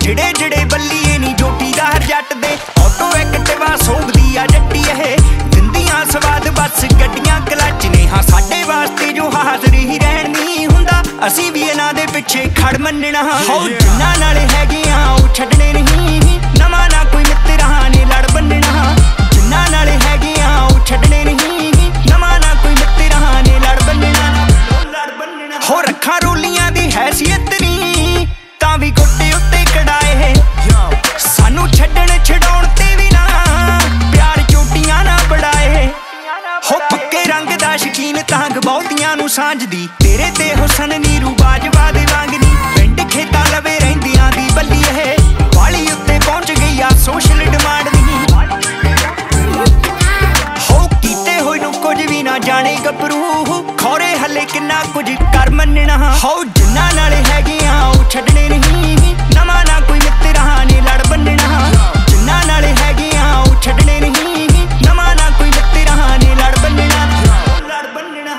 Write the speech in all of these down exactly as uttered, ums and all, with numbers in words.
ਜਿਹੜੇ ਜਿਹੜੇ ਬੱਲੀਏ ਨੀ ਜੋਟੀਦਾਰ ਜੱਟ ਦੇ ਆਟੋ ਐਕਟਿਵਾ ਸੋਭਦੀ ਆ ਜੱਟੀ ਇਹ ਦਿੰਦੀਆਂ ਸਵਾਦ ਬੱਸ ਗੱਡੀਆਂ ਕਲੱਚ ਨੇ ਹਾਂ ਸਾਡੇ ਵਾਸਤੇ ਜੋ ਹਾਜ਼ਰ ਹੀ ਰਹਿਣ ਨਹੀਂ ਹੁੰਦਾ ਅਸੀਂ ਵੀ ਇਹਨਾਂ ਦੇ ਪਿੱਛੇ ਖੜ ਮੰਨਣਾ ਹੋ ਜਿੰਨਾਂ ਨਾਲ ਹੈਗੇ ਆ ਉਹ ਛੱਡਣੇ ਨਹੀਂ ਨਵਾਂ ਨਾ ਕੋਈ ਮਿੱਤਰਾਂ ਨੇ ਲੜ ਬੰਨਣਾ ਜਿੰਨਾਂ ਨਾਲ ਹੈਗੇ ਆ ਉਹ ਛੱਡਣੇ ਨਹੀਂ ਨਵਾਂ ਨਾ ਕੋਈ ਮਿੱਤਰਾਂ ਨੇ ਲੜ ਬੰਨਣਾ ਲੜ ਬੰਨਣਾ ਹੋ ਰੱਖਾਂ ਰੋਲੀਆਂ ਦੀ ਹੈਸੀਅਤ ਨਹੀਂ ਤਾਂ ਵੀ ਗੋਟੇ ਉੱਤੇ ਕੜਾਏ ਸਾਨੂੰ ਛੱਡਣ ਛਡਾਉਣ ਤੇ ਵੀ ਨਾ ਪਿਆਰ ਚੋਟੀਆਂ ਨਾ ਬੜਾਏ ਹੋ ਪੱਕੇ ਰੰਗ ਦਾ ਸ਼ਕੀਨ ਤਾਂਗ ਬਹੁਤੀਆਂ ਨੂੰ ਸਾਂਝਦੀ ਤੇਰੇ ਤੇ ਹੁਸਨ ਨੀਰੂ ਬਾਜਵਾ ਦੇ ਵਾਂਗਨੀ ਪਿੰਡ ਖੇਤਾਂ ਲਵੇ ਰਹਿੰਦੀਆਂ ਦੀ ਬੱਲੀ ਇਹ ਵਾਲੀ ਉੱਤੇ ਪਹੁੰਚ ਗਈ ਆ ਸੋਸ਼ਲ ਡਿਮਾਂਡ ਦੀ ਹੋ ਕੀਤੇ ਹੋਏ ਨੂੰ ਕੁਝ ਵੀ ਨਾ ਜਾਣੇ ਗੱਭਰੂ ਖੌਰੇ ਹੱਲੇ ਕਿੰਨਾ ਕੁਝ ਕਰ ਮੰਨਣਾ ਹੋ ਜਿੰਨਾਂ ਨਾਲ ਹੈਗੇ ਆ ਉਹ ਛੱਡਣੇ ਨਹੀਂ ਨਵਾਂ ਨਾ ਕੋਈ ਮਿੱਤਰਾਂ ਨੇ ਲੜ ਬੰਨਣਾ ਜਿੰਨਾਂ ਨਾਲ ਹੈਗੇ ਆ ਉਹ ਛੱਡਣੇ ਨਹੀਂ ਨਵਾਂ ਨਾ ਕੋਈ ਮਿੱਤਰਾਂ ਨੇ ਲੜ ਬੰਨਣਾ ਲੜ ਬੰਨਣਾ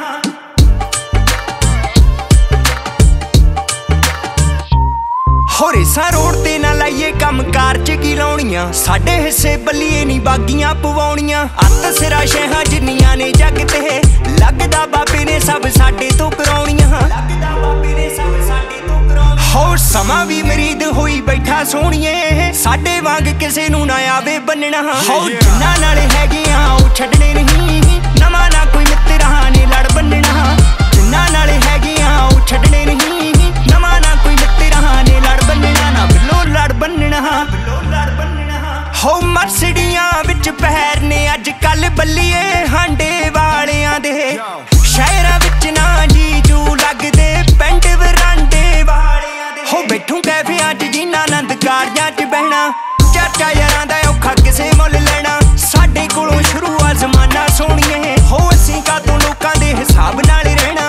ਹੋਰੇ ਸਾ ਰੋਡ ਤੇ ਨਾ ਲਾਈਏ ਕੰਮ ਕਾਰ ਚ ਕੀ ਲਾਉਣੀਆਂ ਸਾਡੇ ਹਿੱਸੇ ਬੱਲੀਏ ਨੀ ਬਾਗੀਆਂ ਪਵਾਉਣੀਆਂ ਅੱਤ ਸਿਰਾ ਸ਼ਹਿਆਂ ਜਿੰਨੀਆਂ ਨੇ ਜੱਗ ਤੇ ਲੱਗਦਾ ਬਾਬੇ ਨੇ ਸਭ ਸਾਡੇ ਤੋਂ ਕਰਾਉਣੀਆਂ ਲੱਗਦਾ ਬਾਬੇ ਨੇ ਸਭ ਸਾਡੇ ਤੋਂ ਕਰਾਉਣੀਆਂ ਹੋ ਸਮਾਂ ਵੀ ਮਰੀਦ ਹੋਈ ਬੈਠਾ ਸੋਹਣੀਏ ਸਾਡੇ ਵਾਂਗ ਕਿਸੇ ਨੂੰ ਨਾ ਆਵੇ ਬੰਨਣਾ ਹੋ ਜਿੰਨਾਂ ਨਾਲ ਹੈਗੇ ਆ ਉਹ ਛੱਡਣੇ ਨਹੀਂ ਨਵਾਂ ਨਾ ਕੋਈ ਮਿੱਤਰਾਂ ਨੇ ਲੜ ਬੰਨਣਾ ਜਿੰਨਾਂ ਨਾਲ ਹੈਗੇ ਆ ਉਹ ਛੱਡਣੇ ਨਹੀਂ ਨਵਾਂ ਨਾ ਕੋਈ ਮਿੱਤਰਾਂ ਨੇ ਲੜ ਬੰਨਣਾ ਨਾ ਬਿੱਲੋ ਲੜ ਬੰਨਣਾ ਲੜ ਬੰਨਣਾ ਹੋ ਮਰਸੜੀਆਂ ਵਿੱਚ ਪਹਿਰ ਨੇ ਅੱਜ ਕੱਲ ਬੱਲੀਏ ਹਾਂਡੇ ਵਾਲਿਆਂ ਦੇ ਸ਼ਹਿਰਾਂ ਵਿੱਚ ਨਾ ਜੀਜੂ ਲੱਗਦੇ ਪਿੰਡ ਵਰਾਂਡੇ ਵਾਲਿਆਂ ਦੇ ਹੋ ਬੈਠੂ ਕੈਫਿਆਂ ਚ ਜਿਨ੍ਹਾਂ ਆਨੰਦ ਕਾਰਜਾਂ ਚ ਬਹਿਣਾ ਚਾਚਾ ਯਾਰਾਂ ਦਾ ਔਖਾ ਕਿਸੇ ਮੁੱਲ ਲੈਣਾ ਸਾਡੇ ਕੋਲੋਂ ਸ਼ੁਰੂ ਆ ਜ਼ਮਾਨਾ ਸੋਹਣੀਏ ਹੋ ਅਸੀਂ ਕਾਤੋਂ ਲੋਕਾਂ ਦੇ ਹਿਸਾਬ ਨਾਲ ਰਹਿਣਾ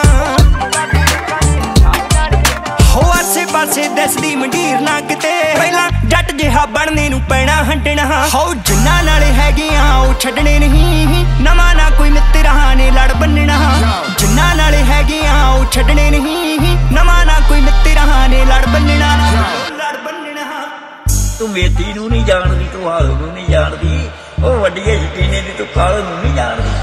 ਹੋ ਆਸੇ ਪਾਸੇ ਦਸਦੀ ਮੰਡੀਰ ਨਾ ਕਿਤੇ ਪਹਿਲਾਂ ਜੱਟ ਜਿਹਾ ਬਣਨੇ ਨੂੰ ਪੈਣਾ ਹੰਡਣਾ ਹੋ ਜਿੰਨਾਂ ਨਾਲ ਹੈਗੇ ਆ ਉਹ ਛੱਡਣੇ ਨਹੀਂ ਨਵਾਂ ਨਾ ਕੋਈ ਮਿੱਤਰਾਂ ਨੇ ਲੜ ਬੰਨਣਾ ਜਿੰਨਾਂ ਨਾਲ ਹੈਗੇ ਆ ਉਹ ਛੱਡਣੇ ਨਹੀਂ ਨਵਾਂ ਨਾ ਕੋਈ ਮਿੱਤਰਾਂ ਨੇ ਲੜ ਬੰਨਣਾ ਲੜ ਬੰਨਣਾ ਤੂੰ ਮੇਤੀ ਨੂੰ ਨਹੀਂ ਜਾਣਦੀ ਤੂੰ ਹਾਲੂ ਨੂੰ ਨਹੀਂ ਜਾਣਦੀ ਉਹ ਵੱਡੀਏ ਯਕੀਨੇ ਦੀ ਤੂੰ ਕਾਲੂ ਨੂੰ ਨਹੀਂ ਜਾਣਦੀ